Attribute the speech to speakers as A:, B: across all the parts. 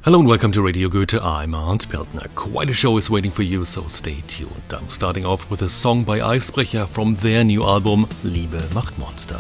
A: Hello and welcome to Radio Goethe. I'm Arndt Peltner. Quite a show is waiting for you, so stay tuned. I'm starting off with a song by Eisbrecher from their new album, Liebe macht Monster.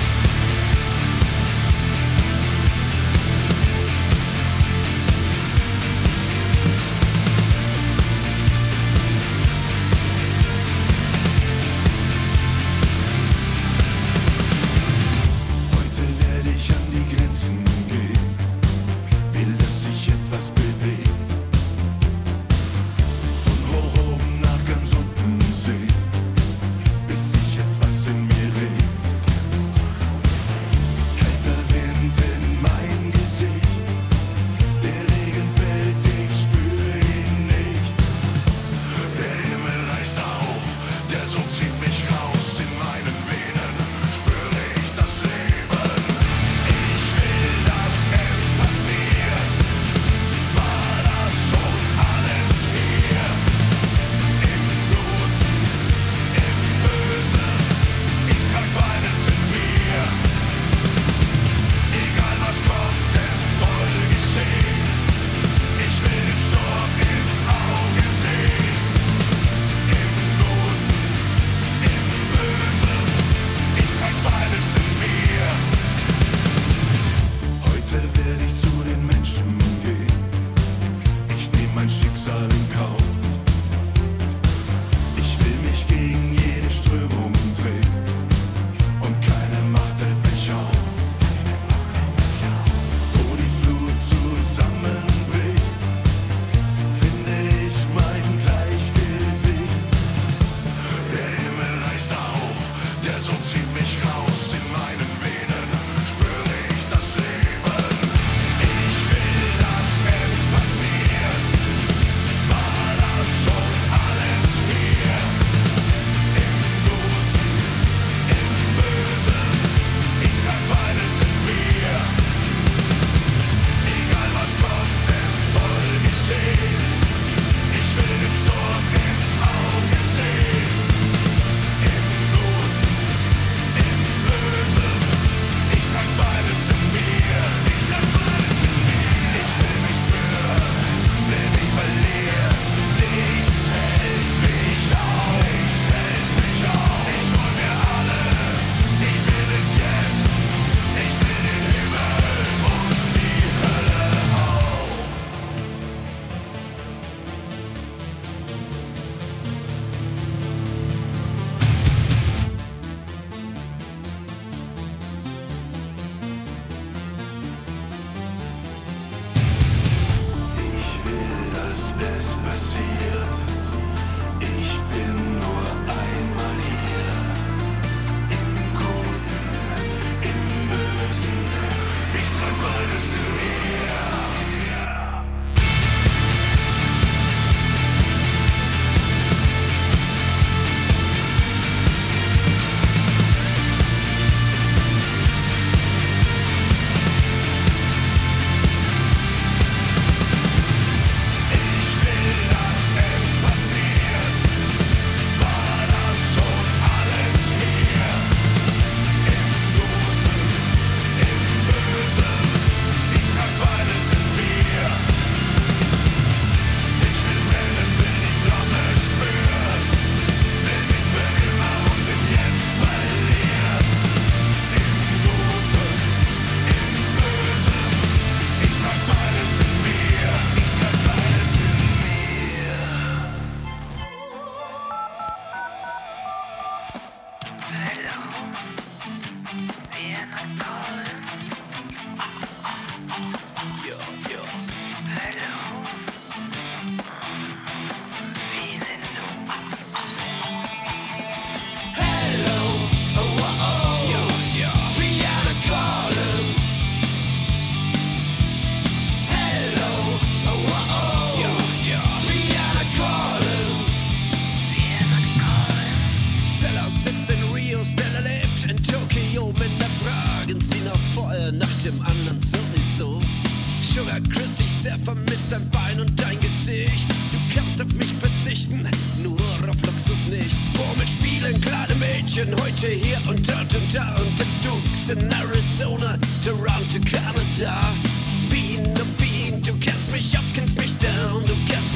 B: Heute hier und dort und da und du in Arizona, Toronto, Kanada, Wien, du kennst mich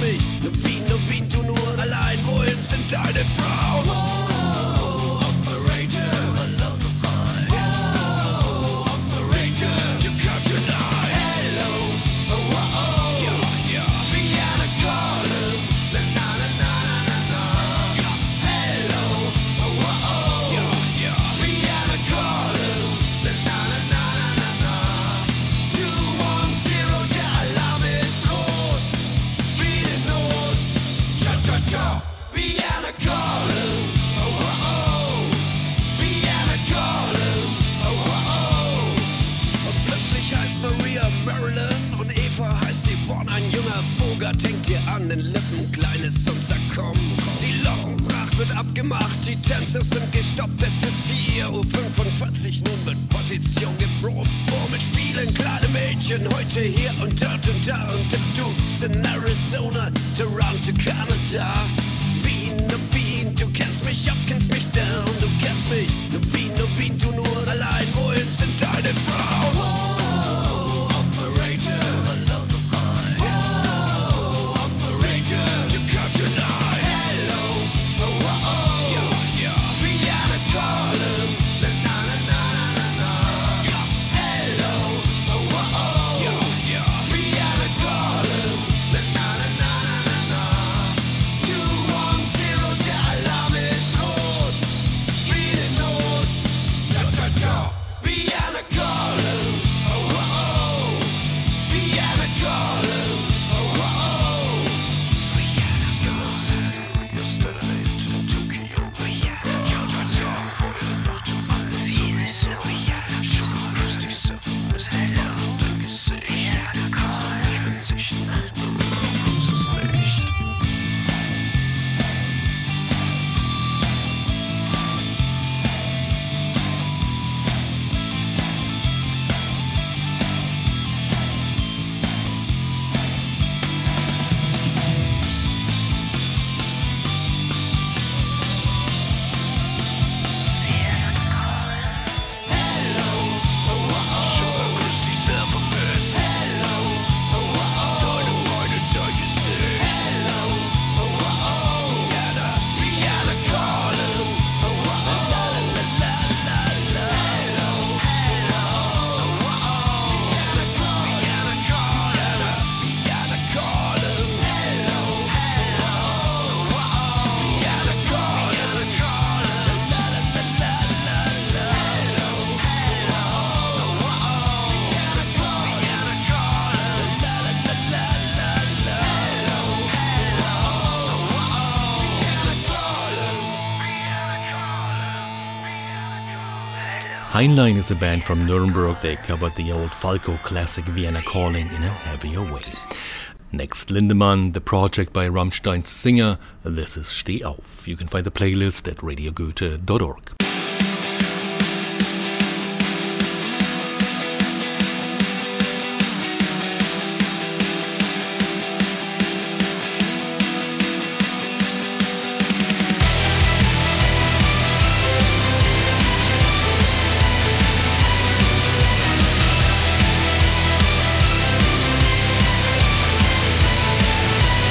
B: mich, nur Wien, du nur allein. Wohin sind deine Frauen? Oh, Operator, oh, Operator, you come tonight. Hello, oh, oh, oh, yeah, Vienna calling, na na na na na na. Hello, oh, oh, oh, yeah, Vienna calling, na na na na na na. 210, der Alarm ist rot, wie in Not. Cha cha cha, Vienna calling, oh, oh, oh, Vienna calling, oh, oh, oh. Und plötzlich heißt Maria Marilyn und Eva heißt Yvonne. Ein junger Bogart hängt dir an den Lippen, kleines und zerkommen. Die Lockenpracht wird abgemacht, die Tänzer sind gestoppt. Es ist 4:45 Uhr, nun wird Position geprobt. Womit spielen kleine Mädchen heute hier und dort und da und du in Arizona, Toronto, Kanada. Wien, du kennst mich up, kennst mich down, du kennst mich. Nur Wien, du nur allein. Wohin sind deine Frauen? Oh, Operator, oh, Operator, you come tonight. Hello, oh, oh, oh, yeah, Vienna calling, na na na na na na. Hello, oh, oh, oh, yeah, Vienna calling, na na na na na na. 210, der Alarm ist rot, wie in Not. Cha cha cha, Vienna calling, oh, oh, oh, Vienna calling, oh, oh, oh.
A: Heinlein is a band from Nuremberg. They covered the old Falco classic Vienna Calling in a heavier way. Next, Lindemann, the project by Rammstein's singer. This is Steh auf. You can find the playlist at radiogoethe.org.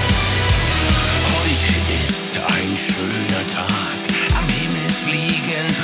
B: Heute ist ein schöner Tag, am Himmel fliegen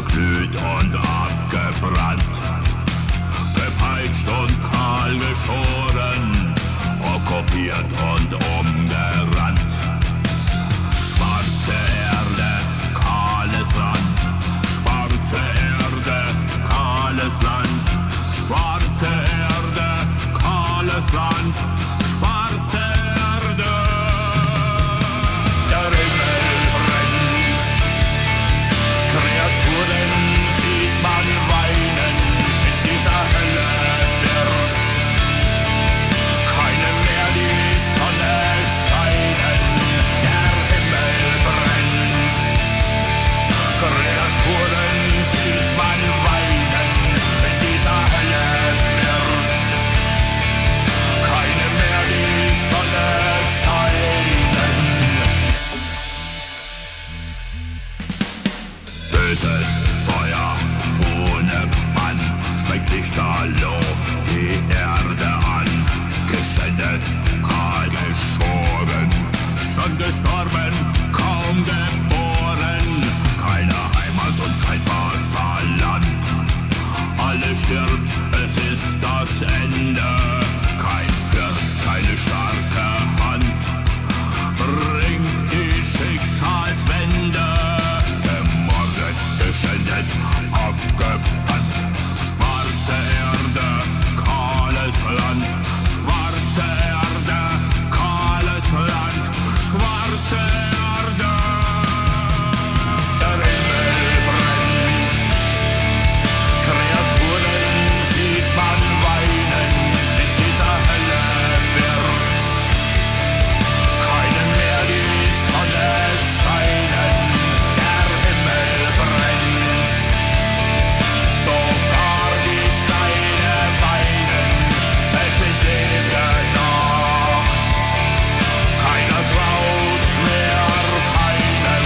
C: verglüht und abgebrannt, gepeitscht und kahl geschoren, okkupiert und umgerannt. Schwarze Erde, kahles Land, schwarze Erde, kahles Land, schwarze Erde, kahles Land, schwarze Erde. Der Himmel brennt, Kreaturen sieht man weinen, in dieser Hölle wird keine mehr die Sonne scheinen. Der Himmel brennt, Kreaturen sieht man weinen, in dieser Hölle wird keine mehr die Sonne scheinen. Böses Feuer ohne Bann streckt lichterloh die Erde an, geschändet, kahl geschoren, schon gestorben, kaum geboren, keine Heimat und kein Vaterland. Alles stirbt, es ist das Ende, kein Fürst, keine starke Hand bringt die Schicksalswende. Gemordet, geschändet, abgebrannt, schwarze Erde, kahles Land, schwarze Erde, kahles Land, schwarze Erde. Der Himmel brennt, Kreaturen sieht man weinen, in dieser Hölle wird keinem mehr die Sonne scheinen. Der Himmel brennt, sogar die Steine weinen, es ist ewige Nacht, keiner traut mehr keinem.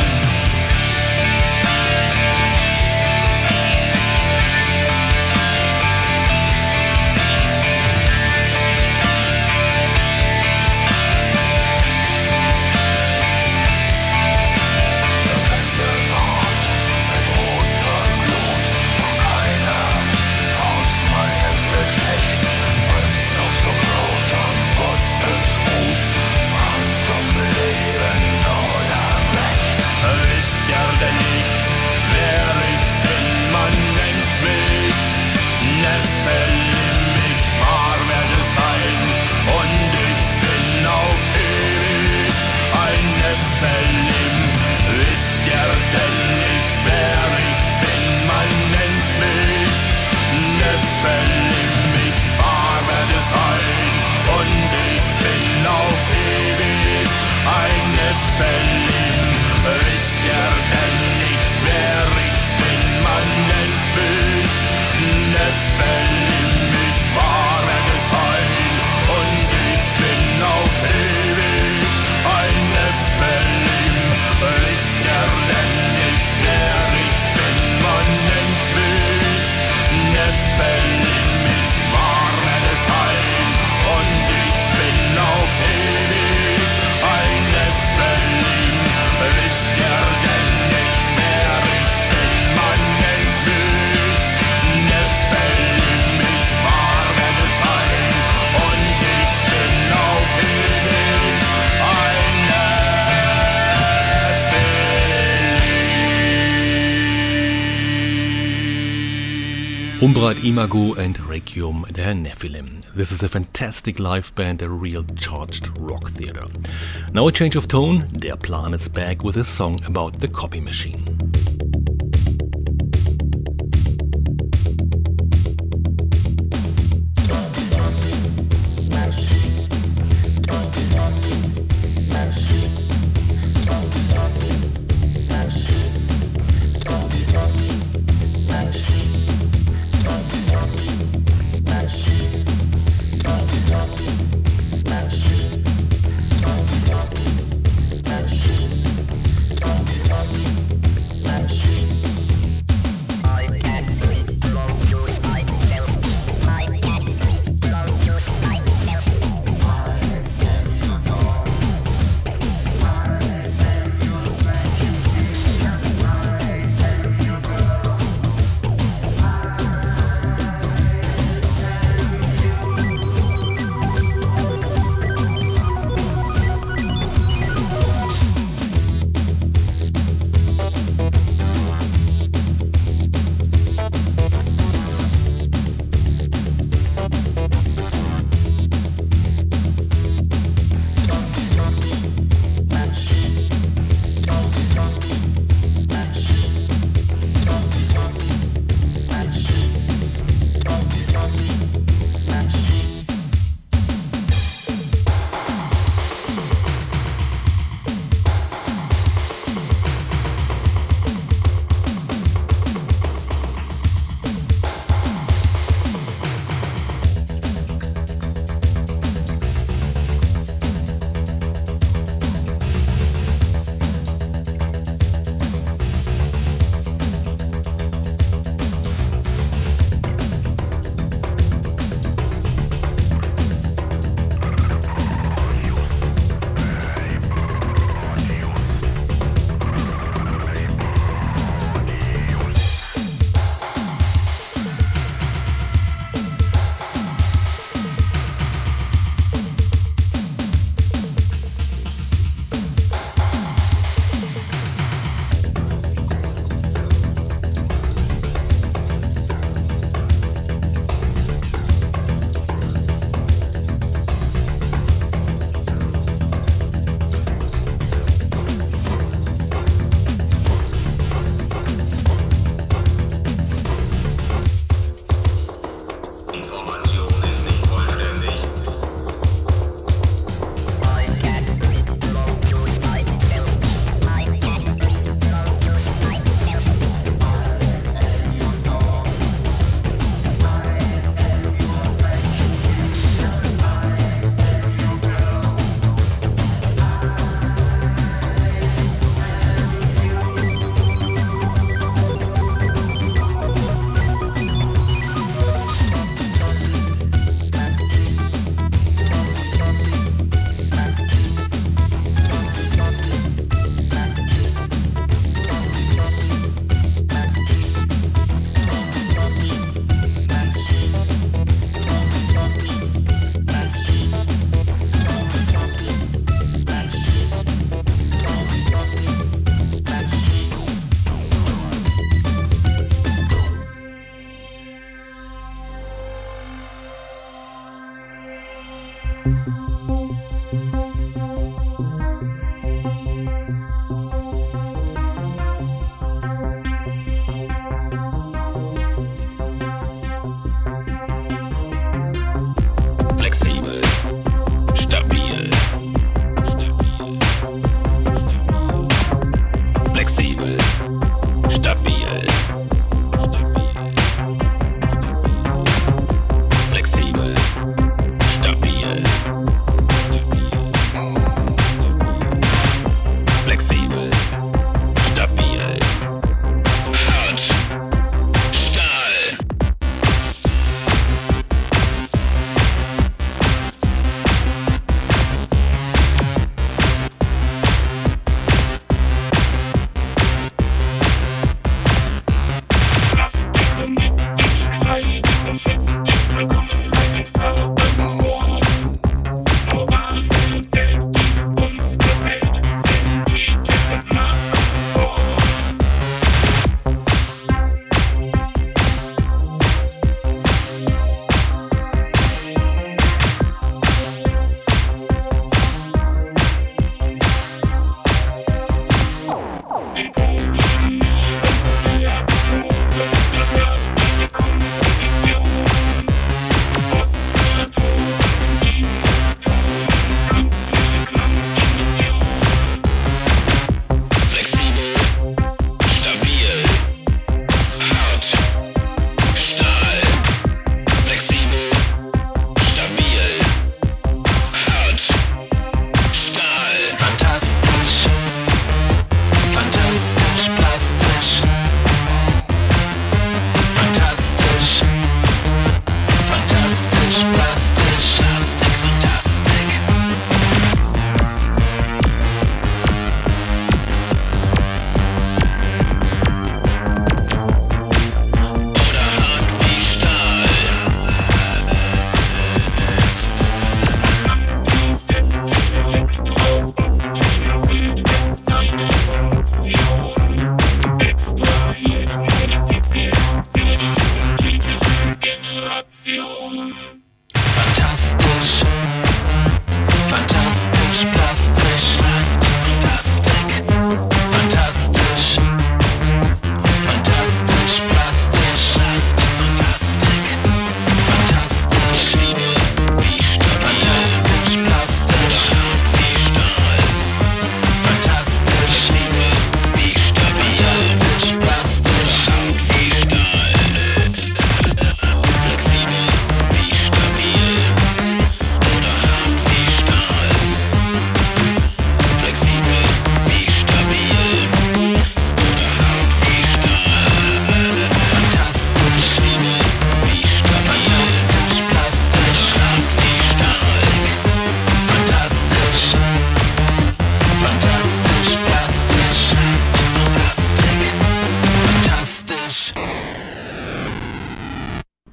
C: Das Ende naht mit rotem Blut, doch keiner aus meinem Geschlecht bringt noch so grausam Gottes Mut, Macht um Leben oder Recht. Wisst ihr denn nicht, wer ich bin? Man nennt mich Nephilim, ich werde sein und ich bin auf ewig ein Nephilim. Wisst ihr denn nicht, wer ich bin? Man nennt mich Nephilim, ich werde sein und ich bin auf ewig ein Nephilim. Wisst ihr denn nicht, wer ich bin? Man nennt mich Nephilim, ich werde sein und ich bin auf ewig ein Nephilim. Wisst ihr denn nicht, wer ich bin? Man nennt mich Nephilim, ich werde sein und ich bin auf ewig ein Nephilim. Wisst ihr denn nicht, wer ich bin? Man nennt mich Nephilim, ich werde sein und ich bin auf ewig ein Nephilim.
A: Umbrat Imago and Requiem, der Nephilim. This is a fantastic live band, a real charged rock theater. Now a change of tone, Der Plan is back with a song about the copy machine.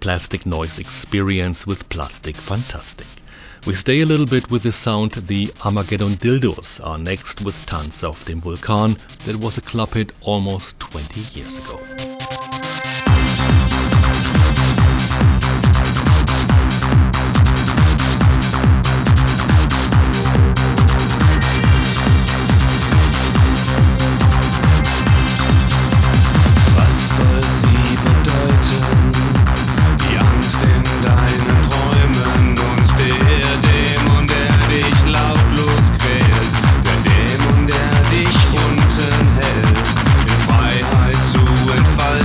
A: plastic noise experience with Plastic Fantastic. We stay a little bit with the sound. The Armageddon Dildos are next with Tanz auf dem Vulkan. That was a club hit almost 20 years ago.
C: Freiheit zu entfalten.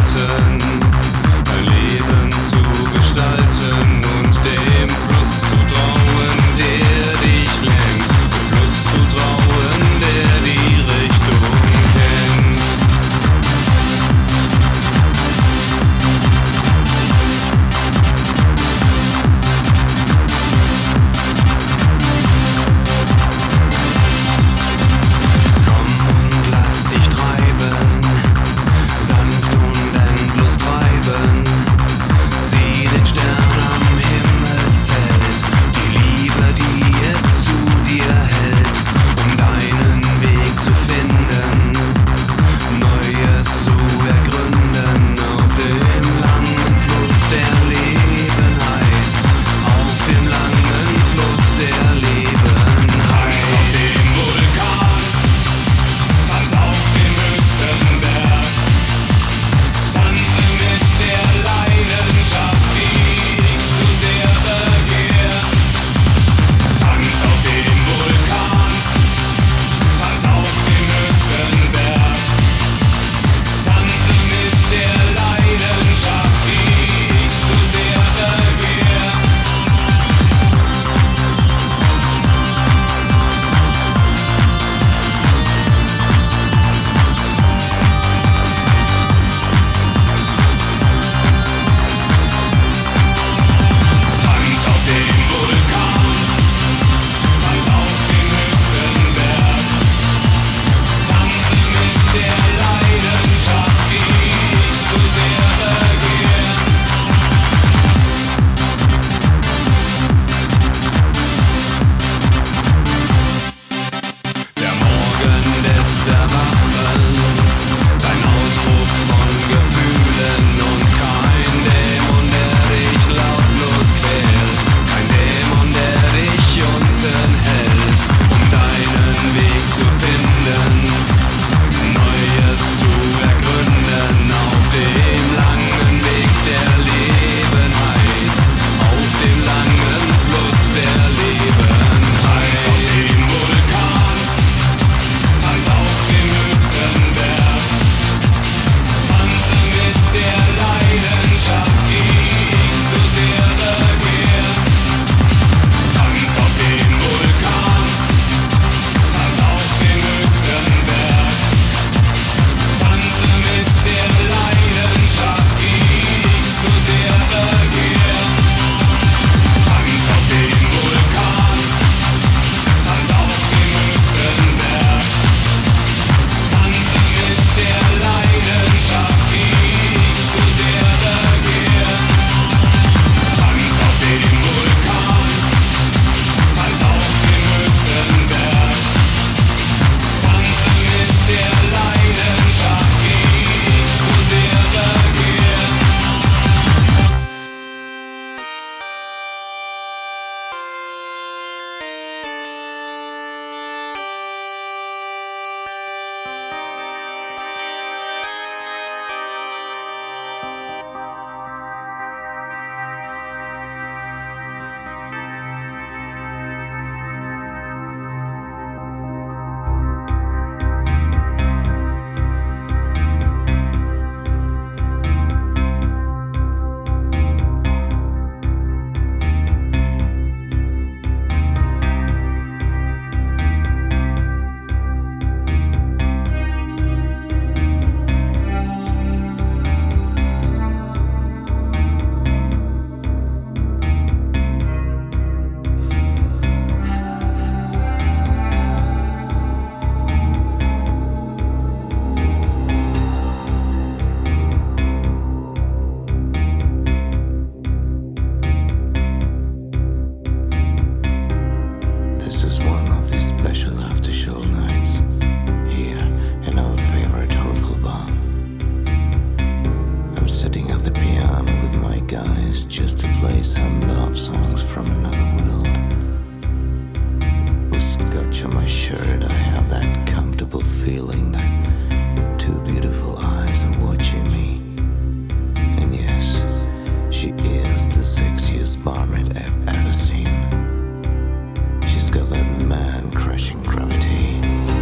D: pictured, I have that comfortable feeling that two beautiful eyes are watching me. And yes, she is the sexiest barmaid I've ever seen. She's got that man-crushing gravity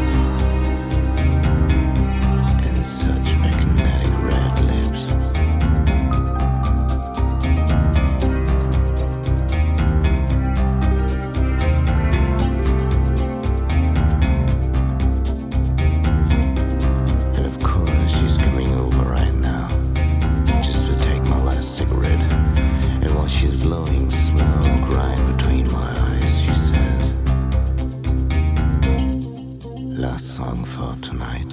D: and such magnetic red lips. And of course, she's coming over right now just to take my last cigarette. And while she's blowing smoke right between my eyes, she says, "Last song for tonight."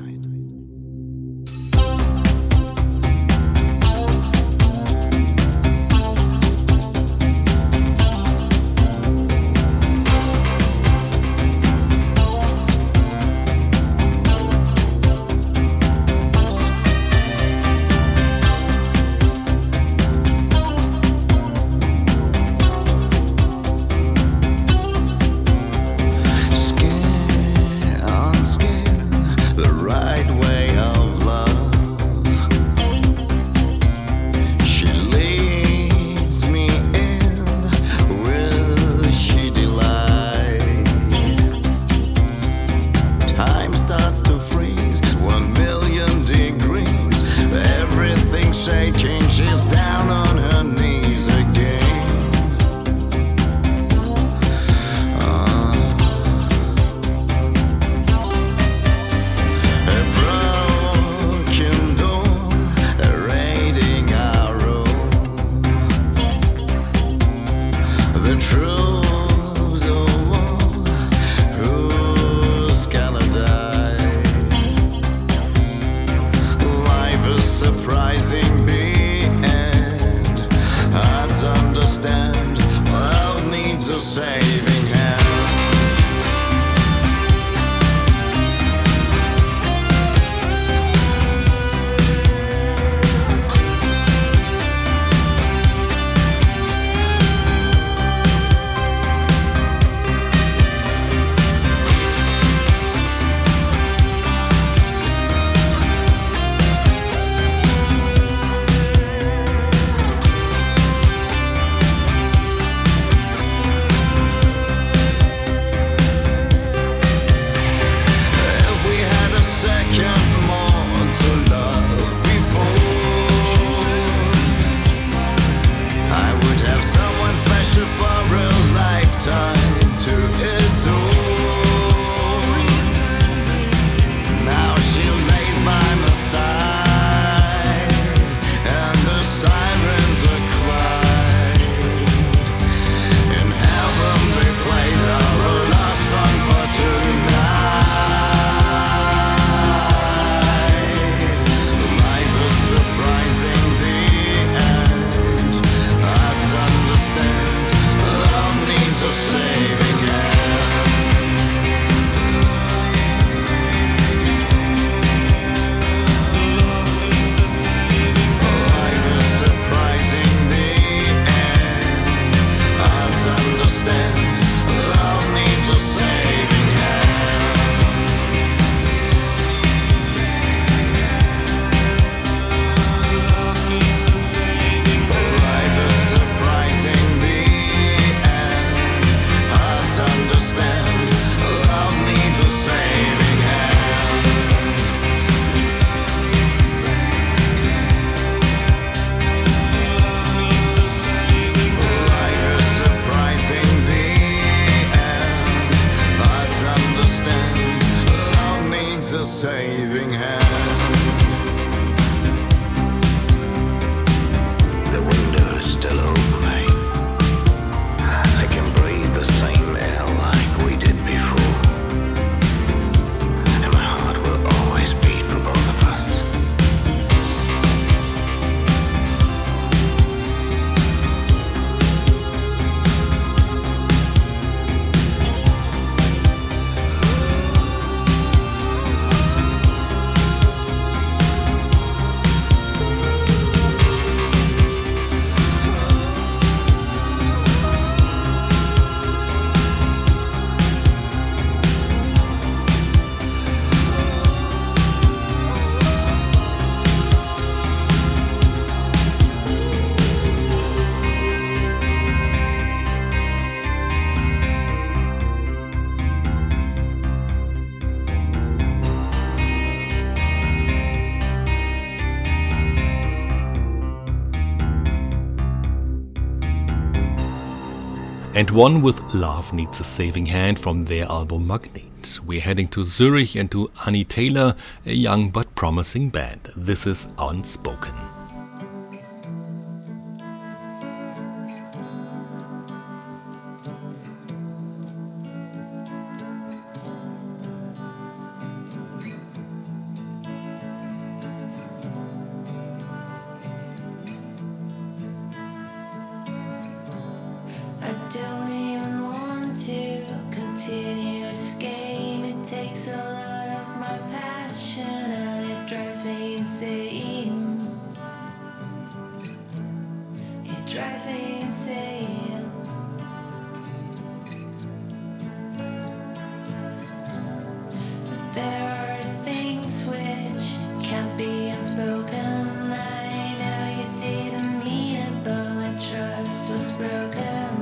D: Skin on skin, the right way of love. She leads me in, will she delight? Time starts to freeze, 1,000,000 degrees. Everything's shaking, she's down on her knees again. A broken dawn, raiding our room. The troops of war, who's gonna die? Life is surprising me, and hard to understand. Love needs a saving hand. If we had a second more to love before, I would have someone special for a lifetime to adore. Now she lays by my side, and the sirens are quiet. In heaven they played our last song for tonight. Life is surprising, the end. Hard to understand. Love needs a saving hand. Life is surprising, the end. Hard to understand. Love needs a saving hand. Life is surprising, the end. Hard to understand. Love needs a saving hand. Life is surprising, the end. Hard to understand. Love needs a saving hand. The window is still open. I can breathe the same air like we did before. And my heart will always beat for both of us.
A: and One with Love Needs a Saving Hand from their album Magnet. We're heading to Zurich and to Annie Taylor, a young but promising band. This is Unspoken.
E: I don't even want to continue this game. It takes a lot of my passion and it drives me insane. It drives me insane. There are things which can't be unspoken. I know you didn't mean it, but my trust was broken.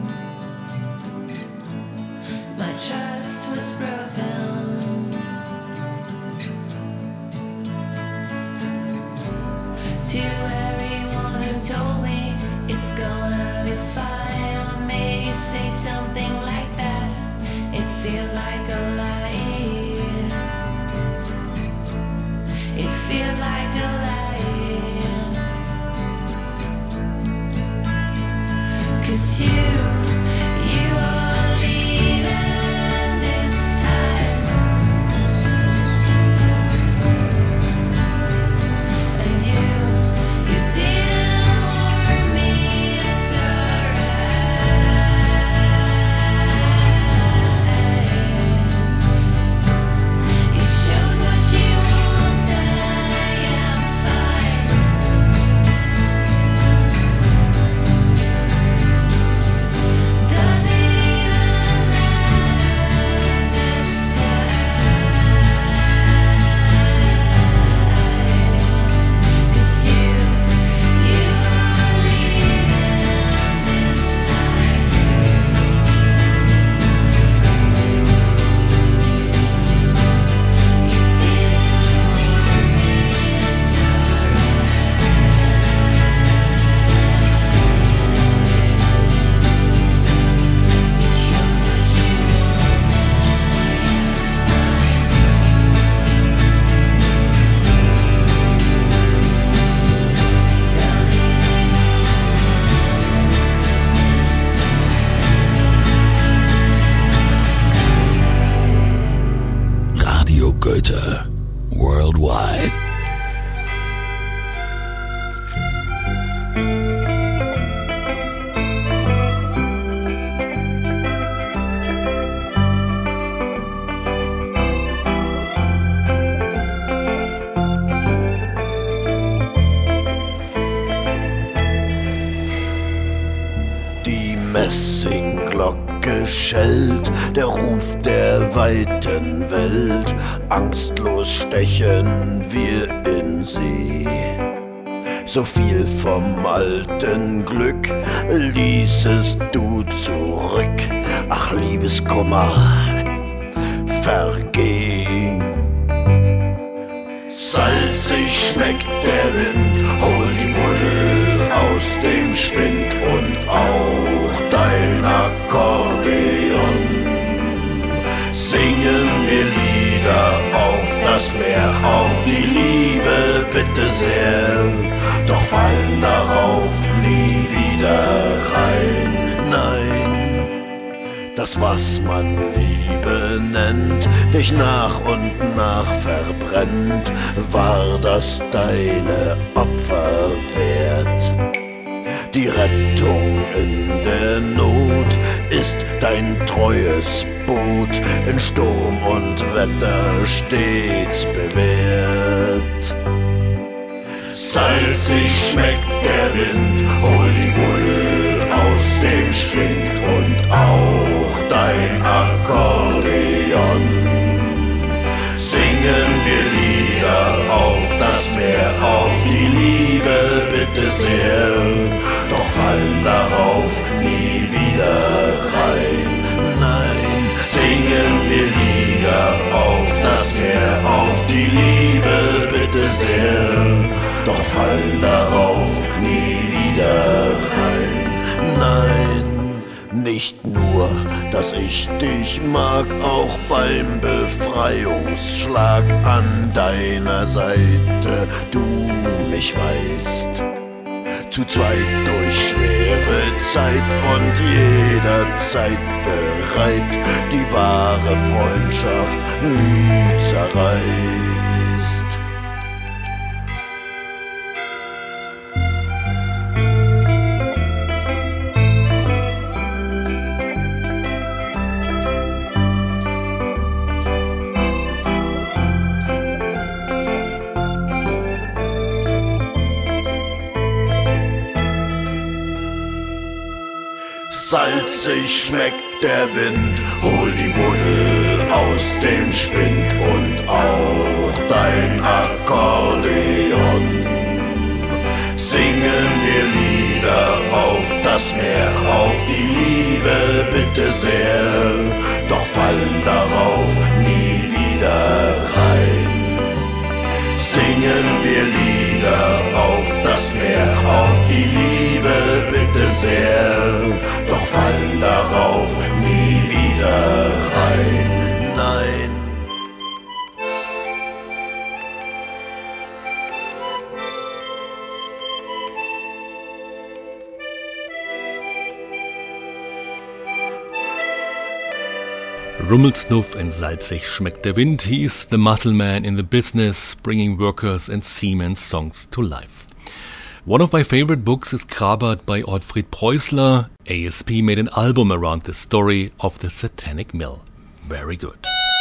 E: My trust was broken. To everyone who told me it's gonna be fine, what made you say something like that? It feels like a lie. It feels like a lie. 'Cause you are leaving this time. And you didn't warn me, it's alright. You chose what you want and I am fine. Does it even matter this time? 'Cause you are leaving this time. You didn't warn me, it's alright. You chose what you want and I'm fine. Does it even matter this time?
C: Radio Goethe Worldwide.
F: Die Messingglocke schellt, der Ruf der weiten Welt. Angstlos stechen wir in sie. So viel vom alten Glück ließest du zurück. Ach, Liebeskummer, vergeh. Salzig schmeckt der Wind, hol die Buddel aus dem Spind und auch dein Akkordeon. Singen wir Lieder auf das Meer, auf die Liebe bitte sehr. Doch fallen darauf nie wieder rein, nein. Das, was man Liebe nennt, dich nach und nach verbrennt, war das deine Opfer wert? Die Rettung in der Not ist dein treues Boot, in Sturm und Wetter stets bewährt. Salzig schmeckt der Wind, hol die Buddel aus dem Spind und auch dein Akkordeon. Singen wir Lieder auf das Meer, auf die Liebe bitte sehr. Doch fallen darauf nie wieder rein, nein. Singen wir Lieder auf das Meer, auf die Liebe bitte sehr. Doch fallen darauf nie wieder rein, nein. nicht nur, dass ich dich mag, auch beim Befreiungsschlag an deiner Seite, du mich weißt. Zu zweit durch schwere Zeit und jederzeit bereit, die wahre Freundschaft nie zerreißt. Salzig schmeckt der Wind, hol die Buddel aus dem Spind und auch dein Akkordeon. Singen wir Lieder auf das Meer, auf die Liebe bitte sehr, doch fallen darauf nie wieder rein. Singen wir Lieder auf das Meer, auf die Liebe bitte sehr, doch fallen darauf nie wieder rein. Nein.
A: Rummelsnuff and salzig schmeckt der Wind. He's the muscle man in the business, bringing workers and seamen songs to life. One of my favorite books is Krabat by Ottfried Preußler. ASP made an album around the story of the Satanic Mill. Very good.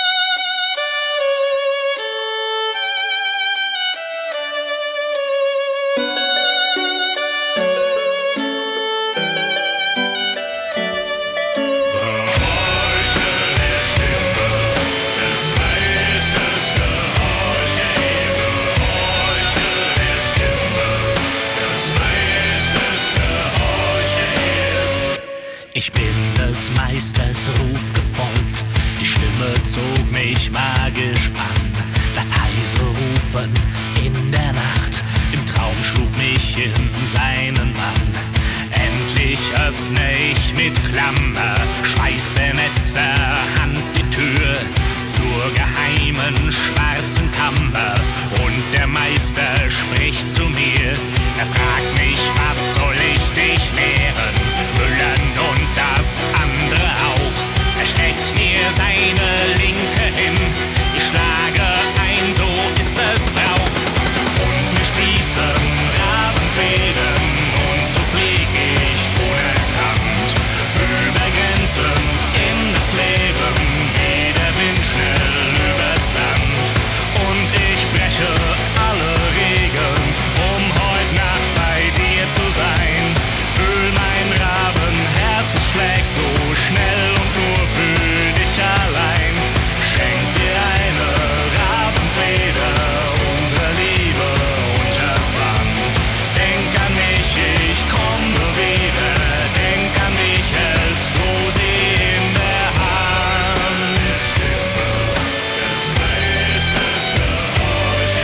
G: Ich bin des Meisters Ruf gefolgt, die Stimme zog mich magisch an. Das heise Rufen in der Nacht, im Traum schlug mich in seinen Bann. Endlich öffne ich mit Klammer, schweißbenetzter Hand die Tür zur geheimen schwarzen Kammer. Und der Meister spricht zu mir, er fragt mich, was soll ich dich lehren? Müllen und das andere auch. Er steckt mir seine Linke hin, ich schlage ein, so ist es Brauch. Und mir sprießen Rabenfäden und so flieg ich unerkannt über Grenzen in das Leben, geht der Wind schnell übers Land. Und ich breche alle Regeln, um heute Nacht bei dir zu sein. Fühl mein Rabenherz, es schlägt so schnell und nur für dich allein. Schenk dir eine Rabenfeder, unsere Liebe unterpfand. Denk an mich, ich komme wieder, denk an mich, hältst du sie in der Hand. Des Meisters Gehorche,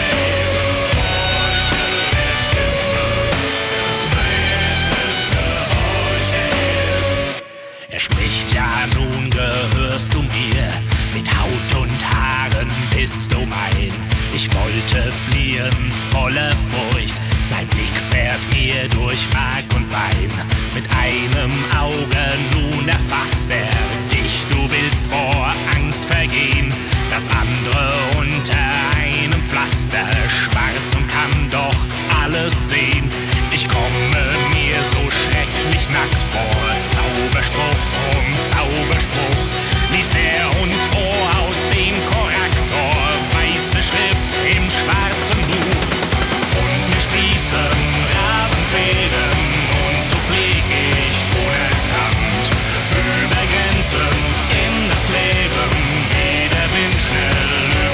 G: des Meisters Gehorche. Er spricht, ja nun gehörst du mir, mit Haut und Haaren bist du mein. Ich wollte fliehen, voller Furcht, sein Blick fährt mir durch Mark und Bein. Mit einem Auge nun erfasst er dich, du willst vor Angst vergehen. Das andere unter einem Pflaster, schwarz und kann doch alles sehen. Ich komme mir so schrecklich nackt vor, Zauberspruch um Zauberspruch, liest er uns vor aus dem Korrektor, weiße Schrift im schwarzen Buch. Und mir sprießen Rabenfäden und so flieg ich unerkannt über Grenzen in das Leben, geht der Wind schnell über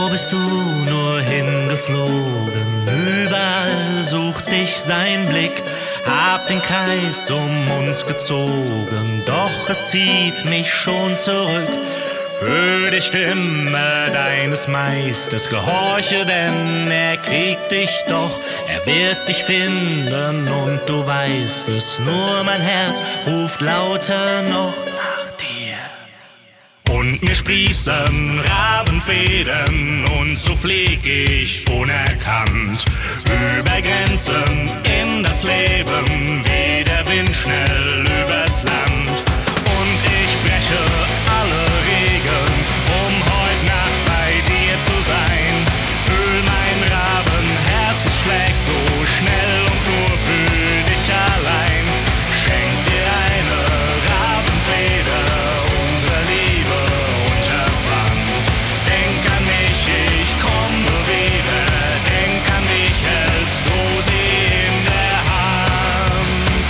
G: Wo bist du nur hingeflogen? Überall sucht dich sein Blick. Hab den Kreis um uns gezogen, doch es zieht mich schon zurück. Hör die Stimme deines Meisters, gehorche, denn er kriegt dich doch. Er wird dich finden und du weißt es, nur mein Herz ruft lauter noch nach dir. Und mir sprießen Rabenfedern und so flieg ich unerkannt über Grenzen in das Leben, wie der Wind schnell übers Land. Und ich breche alle Regeln, um heute Nacht bei dir zu sein. Fühl mein Rabenherz, es schlägt so schnell und nur für dich allein. Schenk dir eine Rabenfeder, unsere Liebe unterpfand. Denk an mich, ich komme wieder. Denk an mich, hältst du sie in der Hand.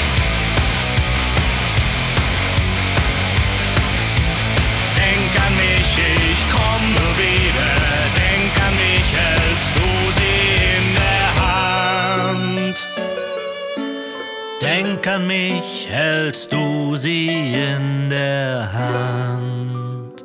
G: Denk an mich, ich komme wieder. Denk an mich, hältst du sie in der Hand. Denk an mich, hältst du sie in der Hand.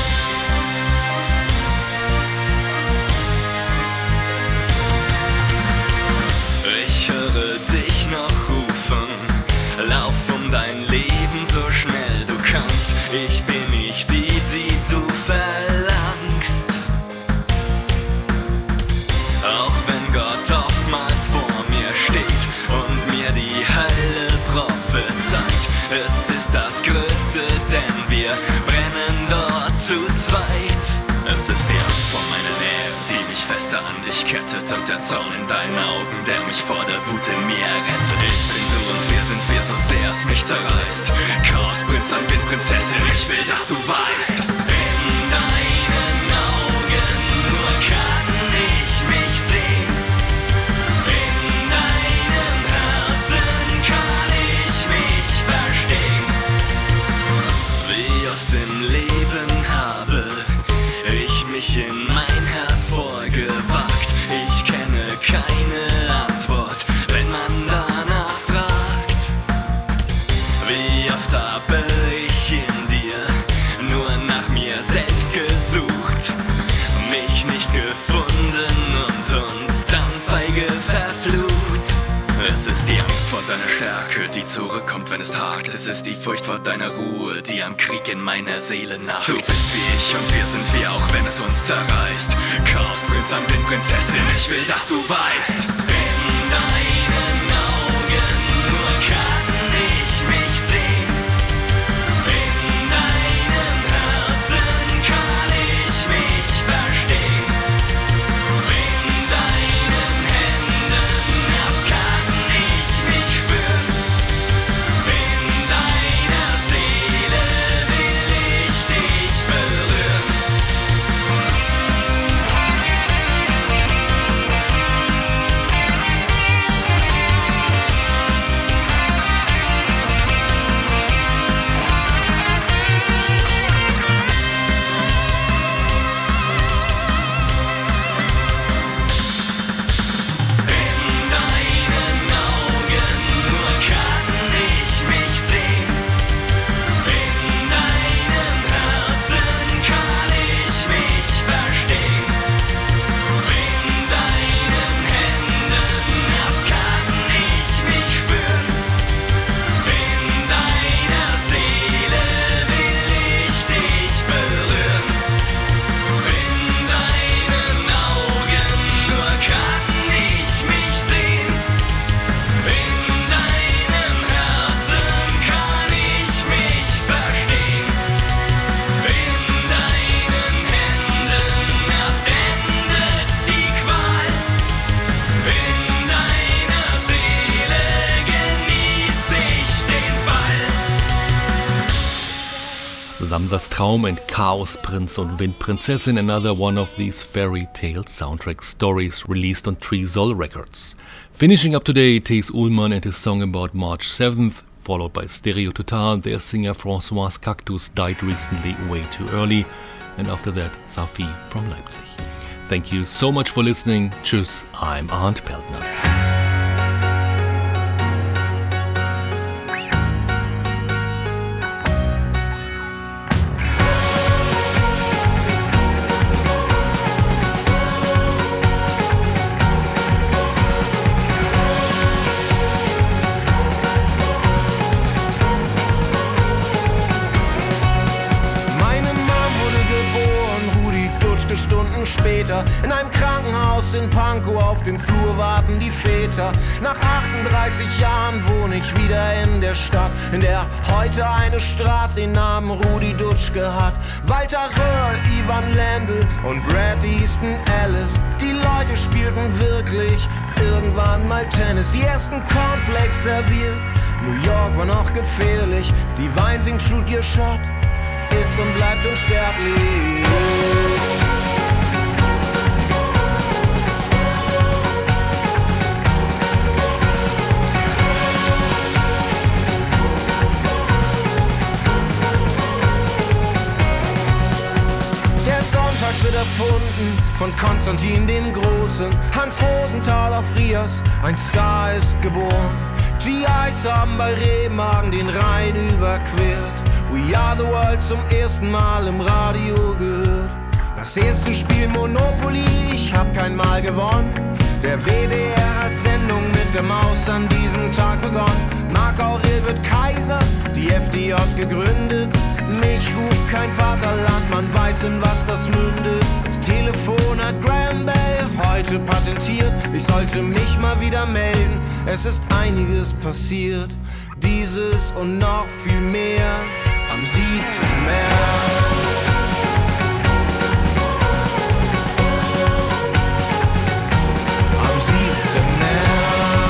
H: Ich höre dich noch rufen, lauf um dein Leben so schnell du kannst. Ich bin nicht die, die du verlangst. Auch wenn Gott oftmals vor mir steht und mir die Hölle prophezeit, es ist das Größte, denn wir brennen dort zu zweit. Es ist die Angst vor meiner Nähe, die mich fester an dich kettet, und der Zorn in deinen Augen, der mich vor der Wut in mir rettet. Ich bin du und wir sind wir, so sehr es mich zerreißt. Chaosprinz, ein Windprinzessin, ich will, dass du weißt. In deinen Augen nur kann ich mich sehen. In deinem Herzen kann ich mich verstehen. Wie oft im Leben habe ich mich in mein Herz vorgewagt. Ich kenne keine Antwort, wenn man danach fragt. Wie oft habe ich in dir nur nach mir selbst gesucht, mich nicht gefunden und uns dann feige verflucht. Es ist die Angst vor deiner Stärke, die zurückkommt, wenn es tagt. Es ist die Furcht vor deiner Ruhe, die am Krieg in meiner Seele nagt. Du bist wie ich und wir sind wir, auch wenn es uns zerreißt. Chaosprinz, ein Windprinzessin, ich will, dass du weißt. In deinen Augen nur kann ich mich sehen. In deinem Herzen kann ich mich verstehen. In deinen Händen erst kann ich mich spüren. In deiner Seele will ich dich berühren. In deinen Augen nur kann ich mich sehen. In deinem Herzen kann ich mich verstehen. In deinen Händen erst kann ich mich spüren. In deiner Seele will ich dich berühren. In deinen Augen nur kann ich mich sehen. In deinem Herzen kann ich mich verstehen. In deinen Händen erst endet die Qual. In deiner Seele genieß ich den Fall.
A: Samsas Traum and Chaosprinz und Windprinzessin, another one of these fairy tale soundtrack stories released on Tresol Records. Finishing up today, Thees Ullmann and his song about March 7th, followed by Stereo Total. Their singer Françoise Cactus died recently way too early, and after that Safi from Leipzig. Thank you so much for listening. Tschüss, I'm Arndt Peltner.
I: In einem Krankenhaus in Pankow auf dem Flur warten die Väter. Nach 38 Jahren wohne ich wieder in der Stadt, in der heute eine Straße den Namen Rudi Dutschke hat. Walter Röhrl, Ivan Lendl und Brad Easton Ellis. Die Leute spielten wirklich irgendwann mal Tennis. Die ersten Cornflakes serviert. New York war noch gefährlich. Die Wein singt, shoot your shot, ist und bleibt unsterblich. Wird erfunden von Konstantin dem Großen. Hans Rosenthal auf Rias, ein Star ist geboren. GIs haben bei Remagen den Rhein überquert. We Are The World zum ersten Mal im Radio gehört. Das erste Spiel Monopoly, ich hab kein Mal gewonnen. Der WDR hat Sendung mit der Maus an diesem Tag begonnen. Marc Aurel wird Kaiser, die FDJ gegründet. Mich ruft kein Vaterland, man weiß, in was das mündet. Das Telefon hat Graham Bell heute patentiert. Ich sollte mich mal wieder melden, es ist einiges passiert. Dieses und noch viel mehr am 7. März. Am 7. März.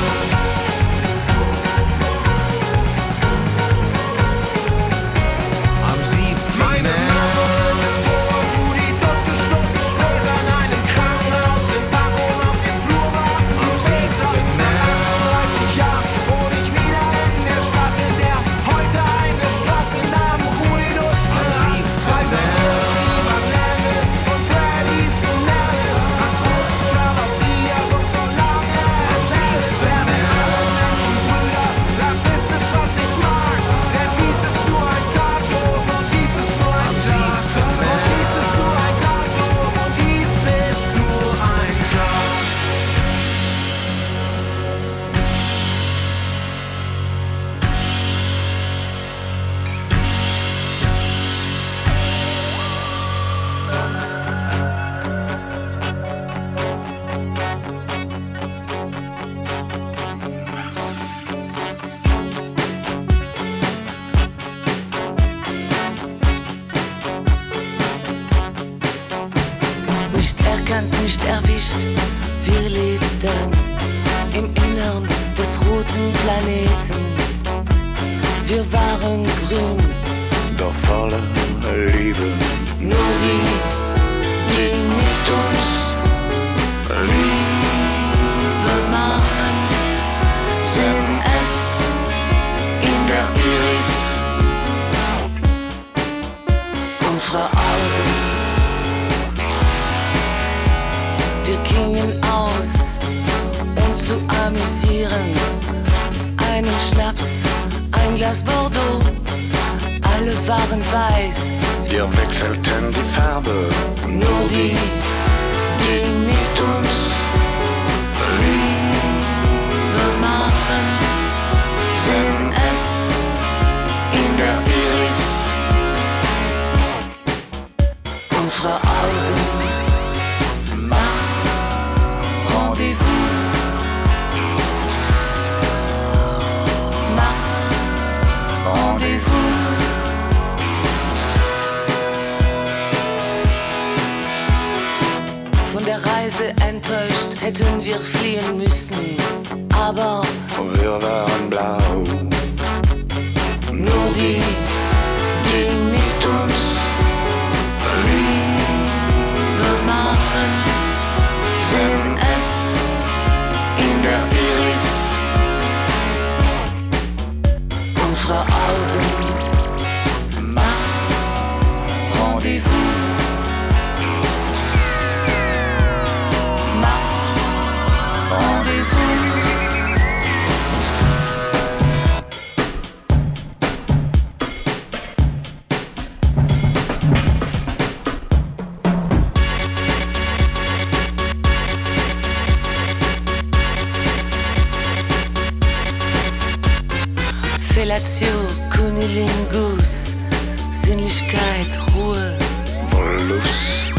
E: Nicht erwischt, wir lebten im Innern des roten Planeten. Wir waren grün,
D: doch voller Liebe.
E: Nur die mit uns Liebe machen, sind es in der Iris unserer Augen. Wir gingen aus, uns zu amüsieren. Einen Schnaps, ein Glas Bordeaux, alle waren weiß.
D: Wir wechselten die Farbe.
E: Nur die mit uns Liebe machen, sind es in der Iris unserer Augen. Rendezvous, Mars, Rendezvous. Von der Reise enttäuscht hätten wir fliehen müssen, aber
D: wir waren blau.
E: Nur die mit uns Liebe machen, sind es in der Iris unserer Augen. Mars, Rendezvous. Fellatio, Cunnilingus, Sinnlichkeit, Ruhe,
C: Wollust.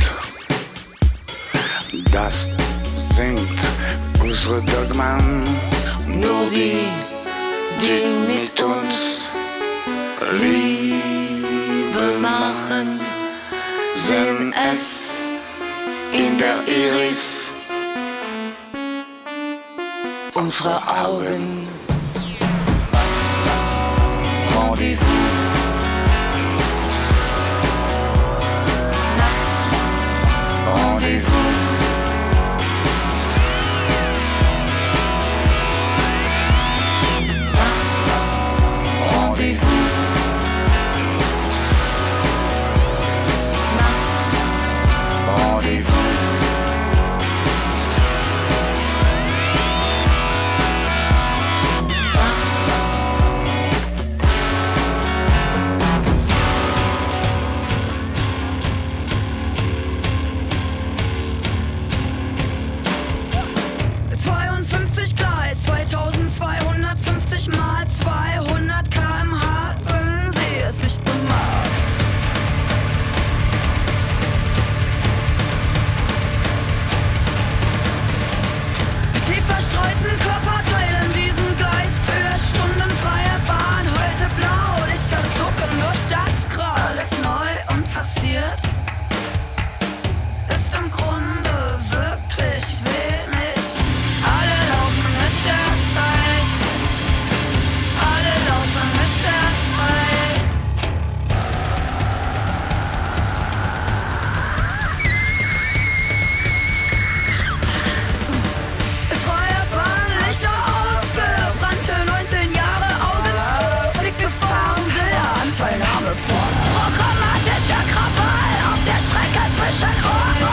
C: Das sind unsere Dogmen.
E: nur die mit uns Liebe machen, sind es in der Iris unserer Augen. Rendezvous. Rendezvous. Rendezvous. Rendezvous.
J: Gleis, 2250 mal 200 km/h. Bringen Sie es nicht bemerkt. Tief verstreuten Körperteilen diesen Gleis für stundenfreie Bahn. Heute blau, Lichter zucken durch das Grau. Alles neu und passiert ist im Grunde wirklich wenig. Alle laufen mit der Zeit. Alle laufen mit der Zeit. Freie Bahn, Lichter ausgebrannte 19 Jahre Augen zu. Liegt Gefahr und Anteilnahme vor. Programmatischer Krawall auf der Strecke zwischen Ohren.